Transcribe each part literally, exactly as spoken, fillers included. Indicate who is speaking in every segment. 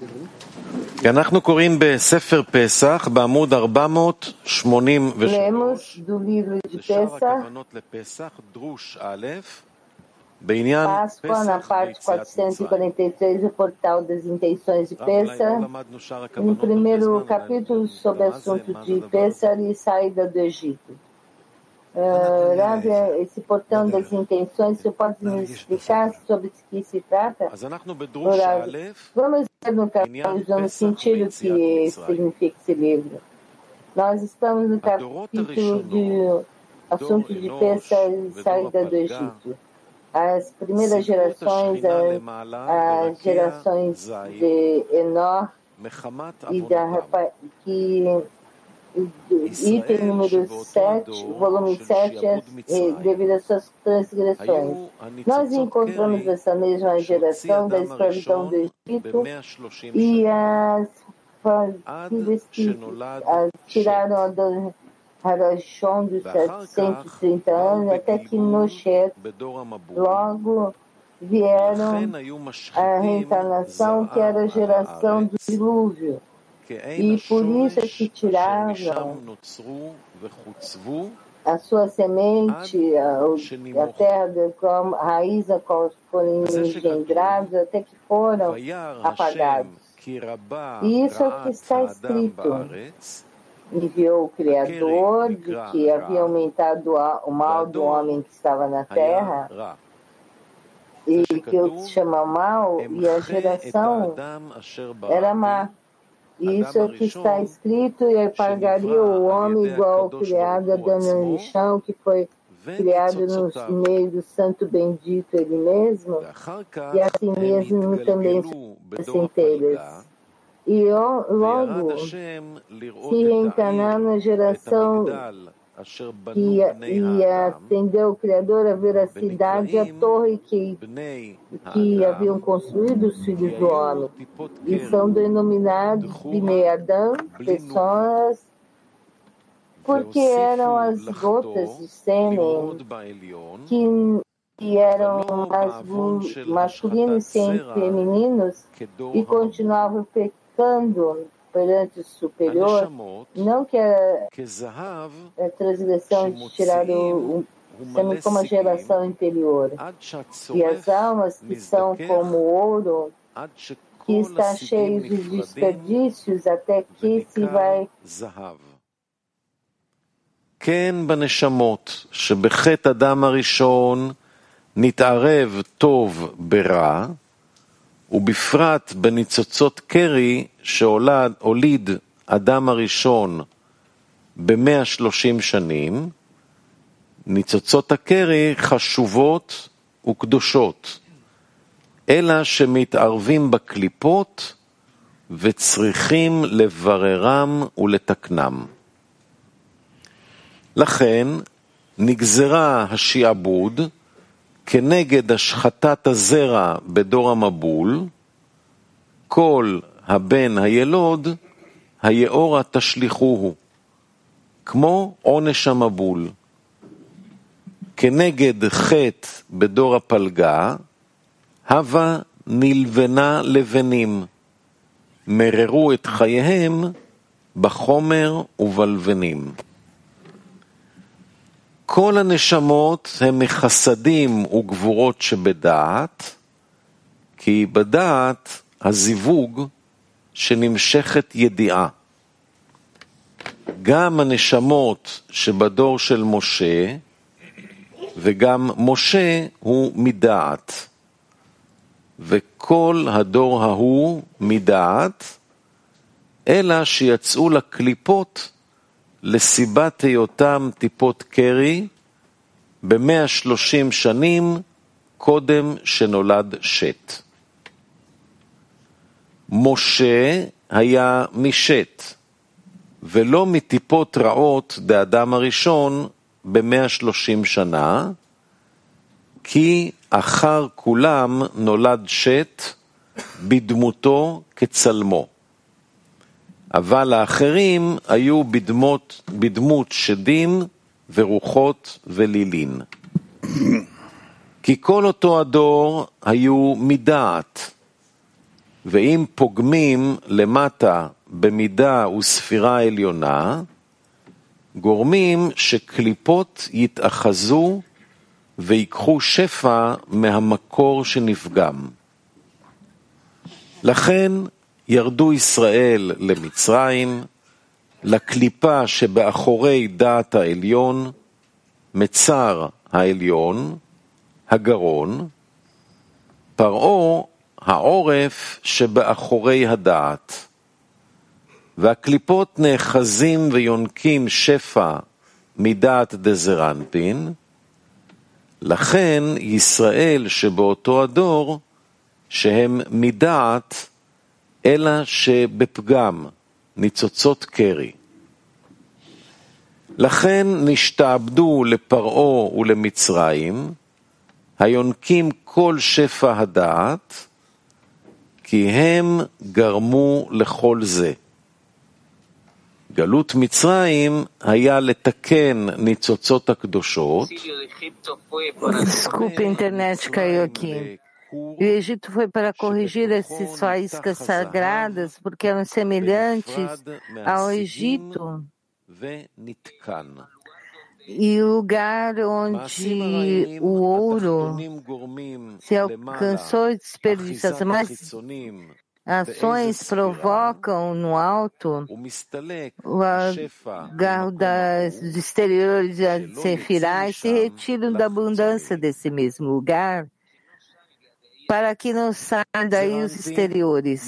Speaker 1: אנחנו קוראים בספר פסח בעמוד ארבע מאות שמונים ושלוש,
Speaker 2: זה שאר הכוונות לפסח, דרוש א', בעניין
Speaker 3: Páscoa, na
Speaker 2: פסח
Speaker 3: parte
Speaker 2: ויציאת
Speaker 3: quatrocentos e
Speaker 2: מצרים.
Speaker 3: quarenta e três, o portal das intenções de
Speaker 2: רב, אולי לא
Speaker 3: Pessah.
Speaker 2: למדנו שאר
Speaker 3: No
Speaker 2: הכוונות הרבה
Speaker 3: primeiro
Speaker 2: זמן, אולי
Speaker 3: capítulo
Speaker 2: נדע
Speaker 3: sobre o
Speaker 2: מה זה,
Speaker 3: assunto
Speaker 2: מה זה
Speaker 3: de
Speaker 2: הדבר הזה.
Speaker 3: Pessah e saída do Egito. Uh, Rav, esse portão das intenções, você pode nos explicar sobre o que se trata?
Speaker 2: אז אנחנו בדרוש
Speaker 3: Rav,
Speaker 2: א',
Speaker 3: vamos ver no
Speaker 2: בעניין
Speaker 3: capítulo, no
Speaker 2: פסח
Speaker 3: sentido
Speaker 2: ויציאת
Speaker 3: que
Speaker 2: מצרים.
Speaker 3: significa esse livro. Nós estamos no
Speaker 2: הדורות
Speaker 3: capítulo de
Speaker 2: הראשונות, דור
Speaker 3: assunto de
Speaker 2: אנוש
Speaker 3: Pessah e
Speaker 2: ודור
Speaker 3: saída do
Speaker 2: הפלגה,
Speaker 3: Egito. As primeiras
Speaker 2: ציוו את
Speaker 3: gerações,
Speaker 2: השכינה
Speaker 3: as,
Speaker 2: למעלה
Speaker 3: as
Speaker 2: ברקיע
Speaker 3: gerações
Speaker 2: זית,
Speaker 3: de Enoch
Speaker 2: מחמת
Speaker 3: e da
Speaker 2: עוונותם.
Speaker 3: rapa- que item
Speaker 2: ישראל
Speaker 3: número
Speaker 2: שבאותו
Speaker 3: sete,
Speaker 2: הדור
Speaker 3: volume
Speaker 2: של
Speaker 3: sete,
Speaker 2: שיעבוד
Speaker 3: é,
Speaker 2: מצרים,
Speaker 3: devido às suas transgressões.
Speaker 2: היו
Speaker 3: Nós
Speaker 2: הניצוצות
Speaker 3: encontramos
Speaker 2: קרי
Speaker 3: essa mesma
Speaker 2: שהוציא
Speaker 3: geração da
Speaker 2: אדם
Speaker 3: escravidão do
Speaker 2: הראשון
Speaker 3: Egito
Speaker 2: ב-מאה ושלושים
Speaker 3: e
Speaker 2: שנה,
Speaker 3: as
Speaker 2: עד
Speaker 3: famílias que
Speaker 2: שנולד
Speaker 3: as tiraram a
Speaker 2: שת.
Speaker 3: do Harashon dos
Speaker 2: ואחר
Speaker 3: setecentos e
Speaker 2: כך
Speaker 3: trinta
Speaker 2: באו
Speaker 3: anos, até que
Speaker 2: בגלגול
Speaker 3: Noshet
Speaker 2: בדור המבול,
Speaker 3: logo vieram
Speaker 2: ולכן היו
Speaker 3: a
Speaker 2: משחיתים
Speaker 3: reencarnação que
Speaker 2: זרעם
Speaker 3: era a
Speaker 2: על
Speaker 3: geração do
Speaker 2: הארץ,
Speaker 3: dilúvio.
Speaker 2: כעין
Speaker 3: E por isso é que
Speaker 2: השורש אשר משם
Speaker 3: tiravam
Speaker 2: נוצרו וחוצבו
Speaker 3: a sua
Speaker 2: עד
Speaker 3: semente, a, a
Speaker 2: שנימוכו.
Speaker 3: terra, da qual, a raiz a qual foram
Speaker 2: וזה שכתוב,
Speaker 3: engendrados, até que foram
Speaker 2: וירא השם
Speaker 3: apagados.
Speaker 2: כי רבה
Speaker 3: E isso é o que
Speaker 2: רעת
Speaker 3: está
Speaker 2: האדם
Speaker 3: escrito.
Speaker 2: בארץ,
Speaker 3: Enviou o Criador de
Speaker 2: נקרא
Speaker 3: que havia
Speaker 2: רע,
Speaker 3: aumentado a- o mal do
Speaker 2: והדור
Speaker 3: homem que estava na
Speaker 2: היה
Speaker 3: terra
Speaker 2: רע.
Speaker 3: e
Speaker 2: זה
Speaker 3: que o
Speaker 2: שכתוב,
Speaker 3: se chama mal, e a
Speaker 2: אמחה את
Speaker 3: geração
Speaker 2: האדם אשר
Speaker 3: era
Speaker 2: בראתי,
Speaker 3: má. E isso é
Speaker 2: האדם
Speaker 3: o que está
Speaker 2: הראשון
Speaker 3: escrito, e apagaria o
Speaker 2: שנברא על
Speaker 3: homem
Speaker 2: ידי
Speaker 3: igual ao
Speaker 2: הקדוש
Speaker 3: criado
Speaker 2: ברוך הוא
Speaker 3: Adão no
Speaker 2: עצמו,
Speaker 3: chão, que foi criado no
Speaker 2: וניצוצותיו.
Speaker 3: meio do santo bendito ele mesmo,
Speaker 2: ואחר
Speaker 3: e
Speaker 2: כך
Speaker 3: assim
Speaker 2: הם
Speaker 3: mesmo também
Speaker 2: התגלגלו בדור
Speaker 3: centelhas.
Speaker 2: הפלגה,
Speaker 3: E ó,
Speaker 2: וירד
Speaker 3: logo
Speaker 2: השם לראות
Speaker 3: se
Speaker 2: את
Speaker 3: reencarnar
Speaker 2: העיר
Speaker 3: na
Speaker 2: ואת
Speaker 3: geração
Speaker 2: המגדל אשר בנו
Speaker 3: que
Speaker 2: בני
Speaker 3: e
Speaker 2: האדם,
Speaker 3: atendeu o Criador a ver a cidade e a
Speaker 2: ונקראים
Speaker 3: torre que,
Speaker 2: בני
Speaker 3: que haviam
Speaker 2: האדם,
Speaker 3: construído os
Speaker 2: כי
Speaker 3: filhos do
Speaker 2: היו
Speaker 3: homem.
Speaker 2: טיפות
Speaker 3: E
Speaker 2: קרי,
Speaker 3: são denominados
Speaker 2: דחורה,
Speaker 3: Bnei Adão,
Speaker 2: בלי נוקות,
Speaker 3: pessoas, porque eram
Speaker 2: והוסיפו
Speaker 3: as gotas
Speaker 2: לחטוא,
Speaker 3: de sêmen
Speaker 2: למרוד בעליון,
Speaker 3: que, que eram
Speaker 2: אבל לא
Speaker 3: mas,
Speaker 2: בעוון של
Speaker 3: masculinos
Speaker 2: השחתת
Speaker 3: sem
Speaker 2: זרע
Speaker 3: femininos
Speaker 2: כדור
Speaker 3: e
Speaker 2: המבול.
Speaker 3: continuavam pecando perante o superior,
Speaker 2: הנשמות
Speaker 3: não que a,
Speaker 2: כזהב
Speaker 3: a transgressão de tirar o, o sêmen
Speaker 2: ומלא
Speaker 3: como a
Speaker 2: סיגים,
Speaker 3: geração inferior.
Speaker 2: עד
Speaker 3: E as
Speaker 2: שהצורף
Speaker 3: almas que são
Speaker 2: מזדכך,
Speaker 3: como ouro,
Speaker 2: עד
Speaker 3: que
Speaker 2: שכל
Speaker 3: está
Speaker 2: הסיגים
Speaker 3: cheio de
Speaker 2: נפרדים
Speaker 3: desperdícios até que se
Speaker 2: וניכר
Speaker 3: vai
Speaker 2: זהב. כן בנשמות שבחטא אדם הראשון נתערב טוב ברע, ובפרט בניצוצות קרי שהוליד אדם הראשון ב-מאה ושלושים שנים, ניצוצות הקרי חשובות וקדושות, אלא שמתערבים בקליפות וצריכים לבררם ולתקנם. לכן נגזרה השיעבוד כנגד השחתת הזרע בדור המבול, כל הבן הילוד היאורה תשליחוהו, כמו עונש המבול. כנגד חטא בדור הפלגה, הווה נלבנה לבנים, מררו את חייהם בחומר ובלבנים. כל הנשמות הם מחסדים וגבורות שבדעת, כי בדעת הזיווג שנמשכת ידיעה. גם הנשמות שבדור של משה, וגם משה הוא מדעת, וכל הדור ההוא מדעת, אלא שיצאו לקליפות לסיבת היותם טיפות קרי ב-מאה ושלושים שנים קודם שנולד שת. משה היה משת, ולא מטיפות רעות דאדם הראשון ב-מאה ושלושים שנה, כי אחר כולם נולד שת בדמותו כצלמו. אבל האחרים היו בדמות, בדמות שדים ורוחות ולילין. כי כל אותו הדור היו מדעת, ואם פוגמים למטה במידה וספירה עליונה, גורמים שקליפות יתאחזו ויקחו שפע מהמקור שנפגם. לכן ירדו ישראל למצרים, לקליפה שבאחורי דעת העליון, מצר העליון, הגרון, פרעה העורף שבאחורי הדעת. והקליפות נאחזים ויונקים שפע מדעת דזרנפין, לכן ישראל שבאותו הדור, שהם מדעת, אלא שבפגם, ניצוצות קרי. לכן נשתעבדו לפרעה ולמצרים, היונקים כל שפע הדעת, כי הם גרמו לכל זה. גלות מצרים היה לתקן ניצוצות הקדושות.
Speaker 3: Desculpe, a internet caiu aqui. O Egito foi para corrigir essas faíscas sagradas, porque eram semelhantes ao Egito. E o lugar onde o ouro se alcançou e desperdiçou, mas ações provocam no alto o agarro das, dos exteriores das sefirais se retiram da abundância desse mesmo lugar, para que não saiam daí os exteriores.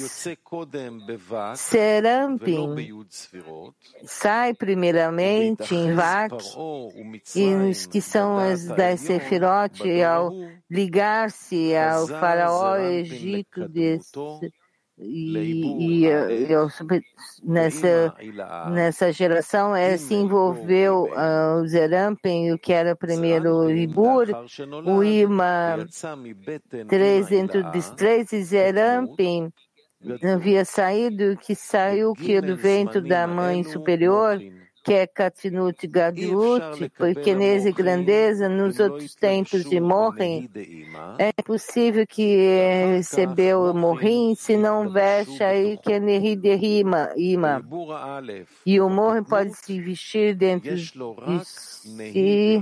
Speaker 3: Serampim sai primeiramente em Vak, e os que são as das Sefirot, ao ligar-se ao faraó Egito desse, e, e, e nessa, nessa geração é, se envolveu uh, o Zerampim, o que era primeiro o Ibur, o Ima, três dentro dos três, e Zerampim havia saído, que saiu que do ventre da mãe superior, que é Katinut Gadlut, pequenez e grandeza, nos outros tempos de Morrim, é possível que recebeu o Morrim, se não veste aí que é Neri de Rima, Ima. E o Morrim pode se vestir dentro de si,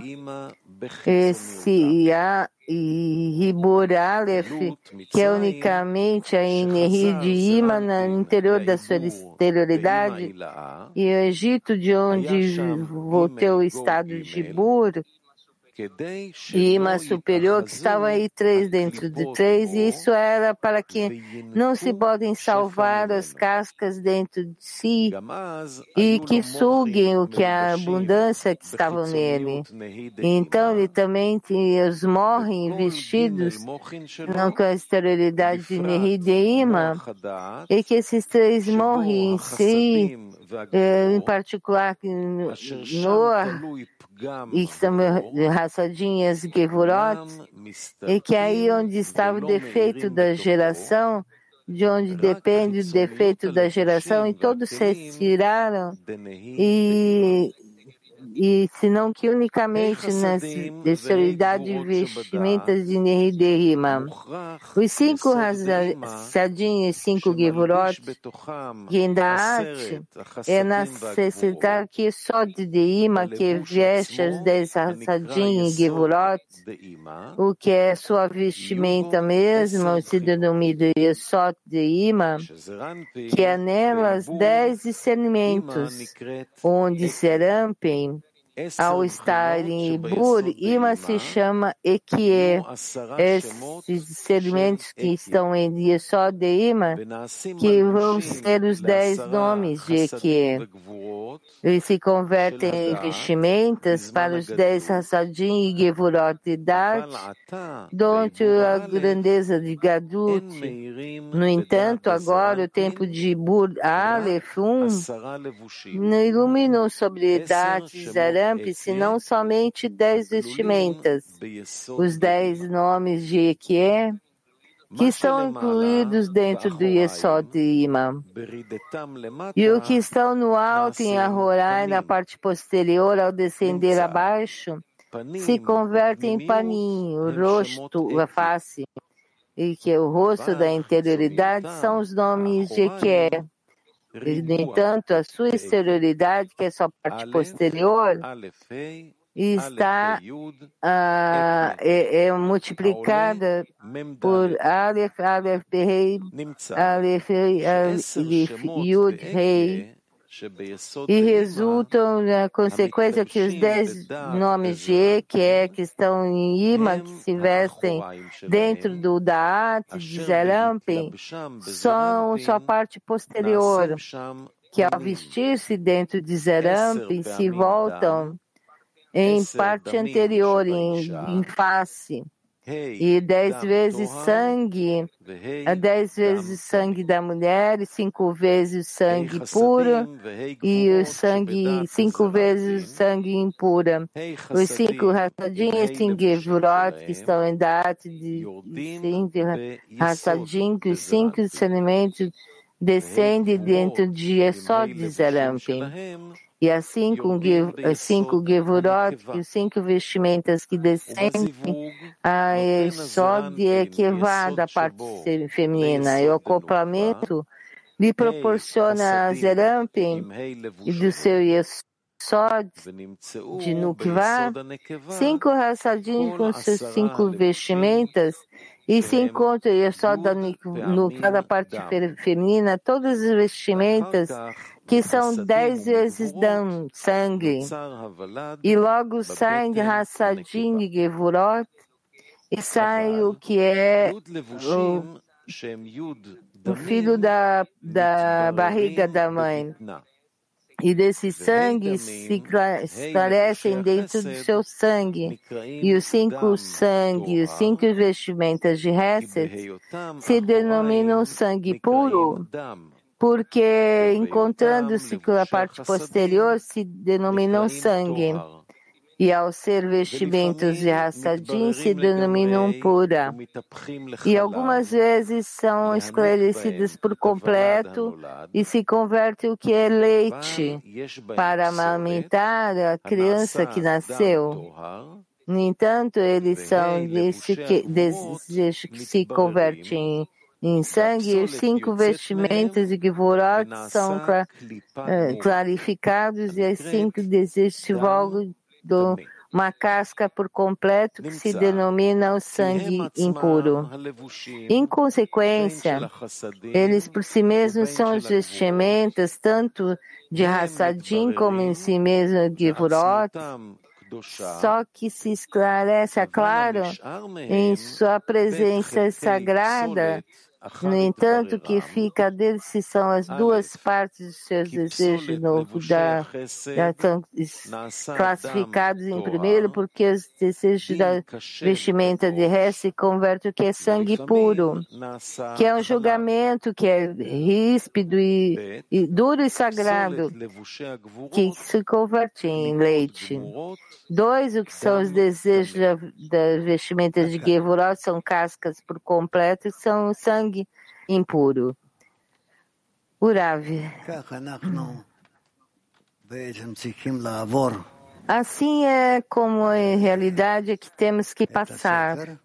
Speaker 3: esse A e Ribur Aleph, que é unicamente a Neri de Ima no interior da sua exterioridade, e o Egito, de onde voltou o estado de Ribur, e Ima superior, que estava aí três dentro de três, e isso era para que não se podem salvar as cascas dentro de si e que suguem o que a abundância que estava nele. Então ele também tinha os morrem vestidos não com a exterioridade de Neri de Ima, e que esses três morrem em si, em particular Noah, e são raçadinhas Gevurot, e que aí onde estava o defeito da geração, de onde depende o defeito da geração, e todos se retiraram, e, e senão que unicamente nas exterioridade e vestimentas de Neri de Rima. Os cinco raçadinhos e cinco Gevurot, que em Daat é necessitar que só de Ima, que veste as dez raçadinhos e Gevurot, o que é sua vestimenta mesma, se denomina Yesod de Ima, que é nelas dez discernimentos, onde Serampim, ao estar em Ibur, Ima se chama Ekie. Esses discernimentos que estão em Yesod de Ima, que vão ser os dez nomes de Ekie. Eles se convertem em vestimentas para os dez Hassadim e Gevurot de Dat, donde a grandeza de Gadut. No entanto, agora o tempo de Ibur Aleph um não iluminou sobre Dat e Zaramp, senão somente dez vestimentas, os dez nomes de Ekie, que estão incluídos dentro do Yesod de Ima. E o que estão no alto em Ahorai, na parte posterior, ao descender abaixo, se convertem em paninho, o rosto, a face. e que é o rosto da interioridade, são os nomes de que, no entanto, a sua exterioridade, que é sua parte posterior, está ah, é, é multiplicada por Aleph, Aleph, Rei, Aleph, Aleph, Yud, Rei, e resultam na consequência que os dez nomes de E, que é que estão em Ima, que se vestem dentro do Da'at, de Zerampin, são sua parte posterior, que ao vestir-se dentro de Zerampin se voltam em parte anterior, em, em face, e dez vezes sangue, a dez vezes sangue da mulher, e cinco vezes sangue puro, e o sangue, cinco vezes sangue impura. Os cinco Hassadim e cinco Gevurot, que estão em data de cinco Hassadim, que os cinco sedimentos descendem dentro de Yesod de Zerampin. E assim com as cinco Gevurot, que os cinco vestimentas que descendem a Yesod de Ekevá, da parte feminina, e o acoplamento lhe proporciona a Zerampin e do seu Yesod de Nukvá, cinco Hassadim com seus cinco vestimentas, e se encontra o Yesod da Nukvá, da parte feminina, todas as vestimentas que são dez vezes dão sangue, e logo saem de Hassadim e Gevurot, e sai o que é o, o filho da, da barriga da mãe. E desse sangue se esclarecem dentro do seu sangue. E os cinco sangue, os cinco vestimentas de Hesed se denominam sangue puro, porque encontrando-se com a parte posterior se denominam sangue. E ao ser vestimentos de Hassadim se denominam pura. E algumas vezes são esclarecidas por completo e se converte o que é leite para amamentar a criança que nasceu. No entanto, eles são desde que, desde que se convertem em sangue, os cinco vestimentos de Gevurot são clarificados e as cinco desejos se voltam de uma casca por completo que se denomina o sangue impuro. Em consequência, eles por si mesmos são as vestimentas tanto de Hassadim como em si mesmo de Gevurot, só que se esclarece, é claro, em sua presença sagrada. No entanto, que fica deles se são as duas partes dos seus desejos novos da, da, são classificados em primeiro, porque os desejos da vestimenta de resto se convertem o que é sangue puro, que é um julgamento que é ríspido e, e duro e sagrado, que se converte em leite. Dois, o que são os desejos da, da vestimenta de Gevurot, são cascas por completo, são sangue impuro. Urav. Assim é como em realidade é que temos que passar.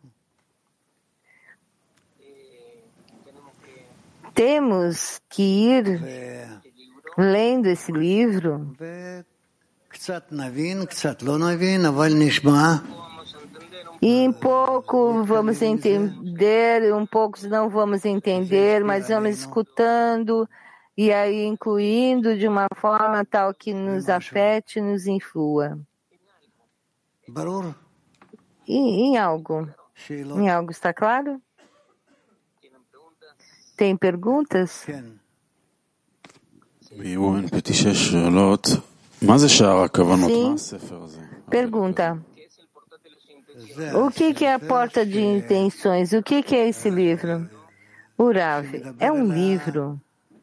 Speaker 3: Temos que ir lendo esse livro e em pouco vamos entender, um pouco não vamos entender, mas vamos escutando e aí incluindo de uma forma tal que nos afete e nos influa. E, em algo? Em algo está claro? Tem perguntas? Sim. Pergunta. O que, que é a porta de intenções? O que, que é esse livro? Urav, é um livro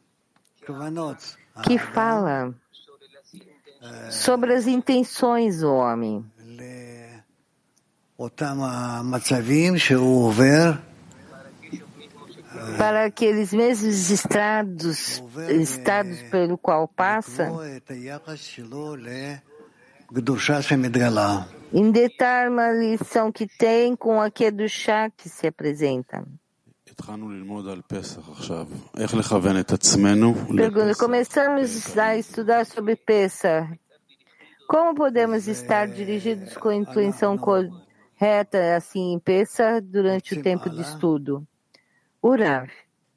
Speaker 3: que fala sobre as intenções do homem. Para aqueles mesmos estados, estados pelo qual passa, em detalhe uma lição que tem com a Kedushá que se apresenta. Pergunta, começamos a estudar sobre Pesach. Como podemos estar dirigidos com a intuição correta assim em Pesach durante o tempo de estudo? O Rav.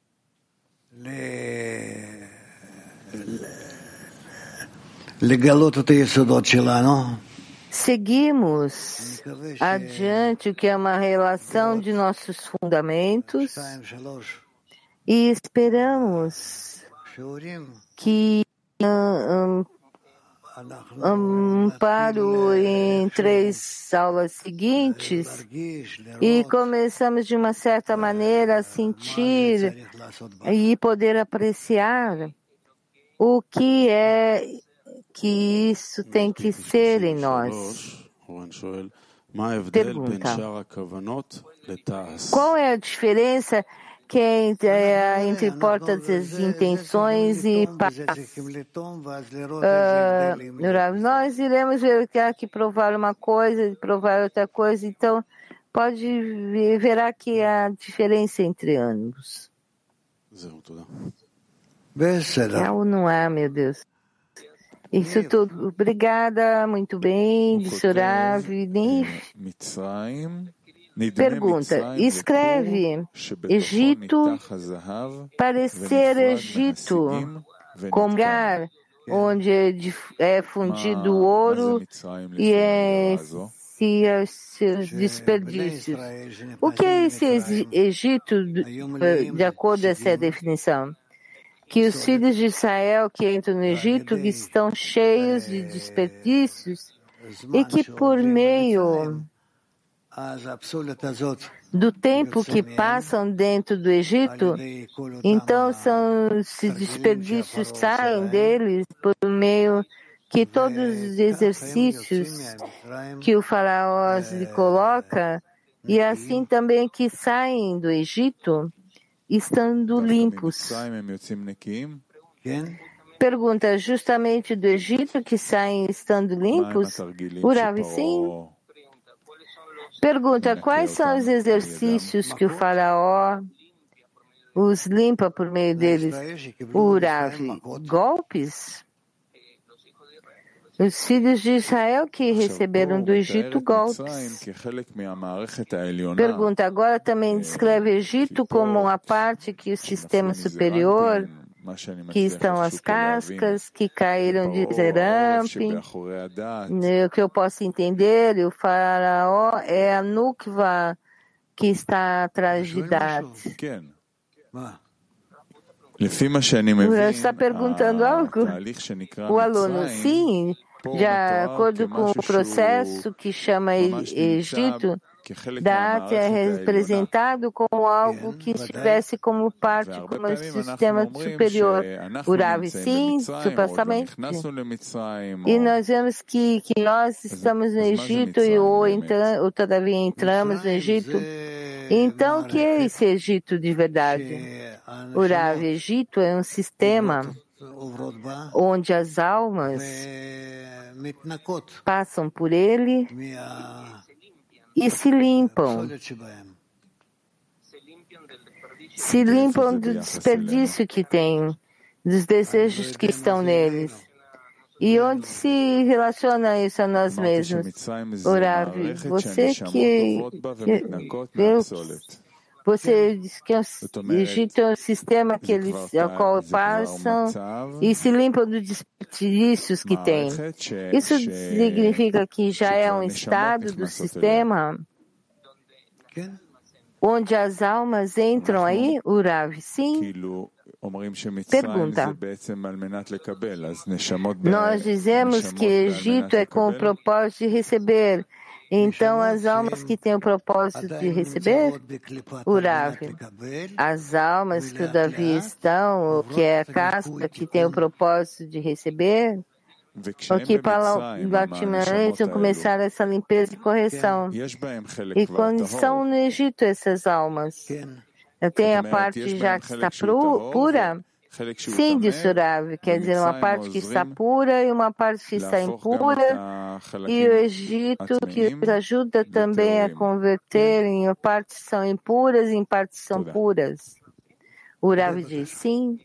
Speaker 3: Seguimos adiante o que é uma relação de nossos fundamentos e esperamos que um, um, paro em três aulas seguintes e começamos de uma certa maneira a sentir e poder apreciar o que é que isso tem que ser em nós. Pergunta: qual é a diferença que é entre, é, entre portas das intenções e paz? Uh, nós iremos ver que há que provar uma coisa e provar outra coisa, então pode ver, verá que há diferença entre ambos. É ou não há, meu Deus? Isso tudo. Obrigada, muito bem, disse o Rav. Pergunta, escreve Egito, parecer Egito, como lugar onde é fundido o ouro e é seus desperdícios. O que é esse Egito, de acordo com essa definição? Que os filhos de Israel que entram no Egito estão cheios de desperdícios e que por meio do tempo que passam dentro do Egito, então são, esses desperdícios saem deles por meio que todos os exercícios que o faraó lhe coloca, e assim também que saem do Egito, estando limpos. Pergunta, justamente do Egito que saem estando limpos? O Rav, sim. Pergunta, quais são os exercícios que o faraó os limpa por meio deles? O Rav, golpes? Os filhos de Israel que receberam do Egito golpes. Pergunta, agora também descreve o Egito como uma parte que o sistema superior, que estão as cascas, que caíram de Zerampi. O que eu posso entender, o faraó é a Nukva que está atrás de Dat. Você está perguntando algo? O aluno, sim, de acordo com o processo que chama Egito, Dat é representado como algo que estivesse como parte, como um sistema superior. O Rav, sim, supostamente. E nós vemos que, que nós estamos no Egito e ou, então, ou todavia entramos no Egito. Então, o que é esse Egito de verdade? O Rav, Egito é um sistema onde as almas passam por ele e se limpam. Se limpam do desperdício que tem, dos desejos que estão neles. E onde se relaciona isso a nós mesmos? O Rav, você que Deus, você diz que o Egito é um sistema que eles, ao qual passam e se limpam dos desperdícios que tem. Isso significa que já é um estado do sistema onde as almas entram aí? O Rav, sim. Pergunta. Nós dizemos que Egito é com o propósito de receber. Então, as almas que têm o propósito de receber? O Rav. As almas que todavia estão, ou que é a casca que tem o propósito de receber, ou que paulatinamente começar essa limpeza e correção. E quando são no Egito essas almas? Tem a parte já que está pura? Sim, disse o Rav, quer dizer, uma parte que está pura e uma parte que está impura, e o Egito, que os ajuda também a converter em partes são impuras e em partes são puras. O Rav diz sim.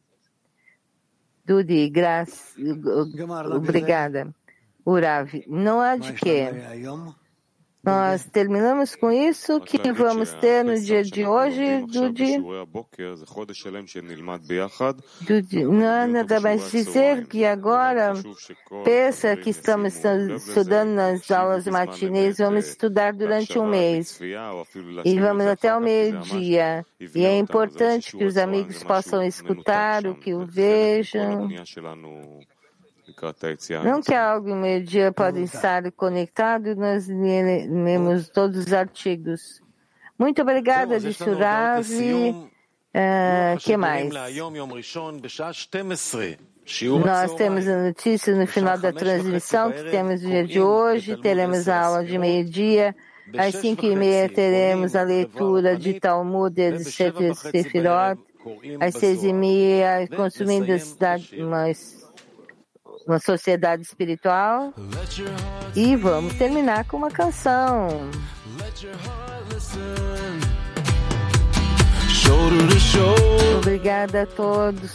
Speaker 3: Dudi, graça, obrigada. O Rav, não há de quê. Nós terminamos com isso. O que vamos ter no dia de hoje, Dudi? Dudi, não há nada mais dizer que agora, pensa que estamos estudando nas aulas matinês, vamos estudar durante um mês. E vamos até o meio-dia. E é importante que os amigos possam escutar, o que o vejam. Não que algo em meio-dia pode estar conectado, nós lemos todos os artigos. Muito obrigada, disse o Rav. O que mais? Nós temos a notícia no final da transmissão que temos no dia de hoje, teremos a aula de meio-dia. Às cinco e meia teremos a leitura de Talmud de Sefirot. Às seis e meia, consumindo a cidade mais uma sociedade espiritual. E vamos terminar com uma canção. Obrigada a todos.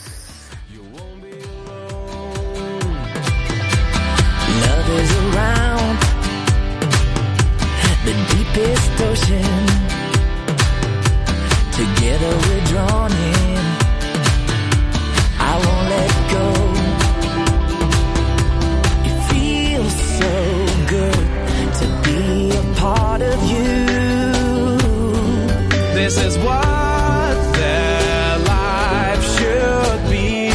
Speaker 3: Love is around the deepest ocean. Together we're drawn in. I won't let go. So good to be a part of you. This is what their life should be.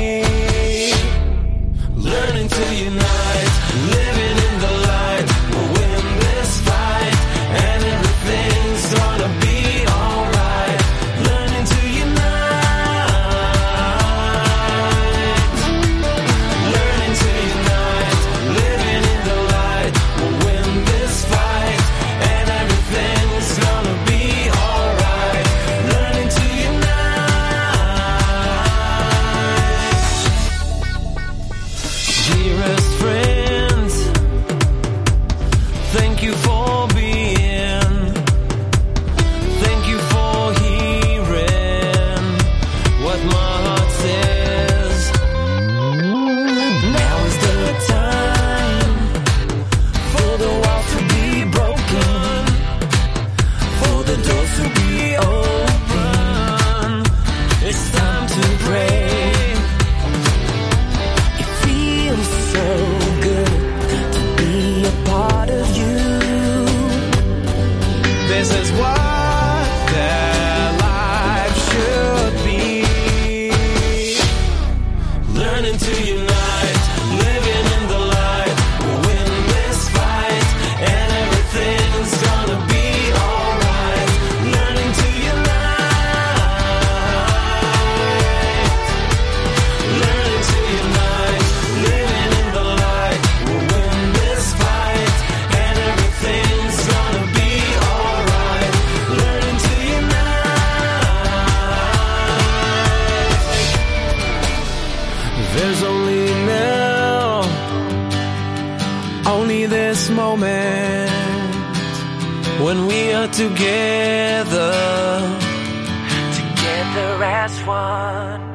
Speaker 3: Learning to unite, living in the light. We'll win this fight, and everything's gonna be alright. Learning to unite, learning to unite, living in the light. We'll win this fight, and everything's gonna be alright. Learning to unite. Dearest friends, thank you for being, thank you for hearing what my heart says. Now is the time for the walls to be broken, for the doors to be open. It's time to pray. It feels so good to be a part of you. This is what their life should be. Learning to unite, living in the light. We'll win this fight, and everything's gonna be alright. Learning to unite, learning to unite, living in the light. We'll win this fight, and everything's gonna be alright. Learning to unite. There's only now, only this moment, when we are together, together as one.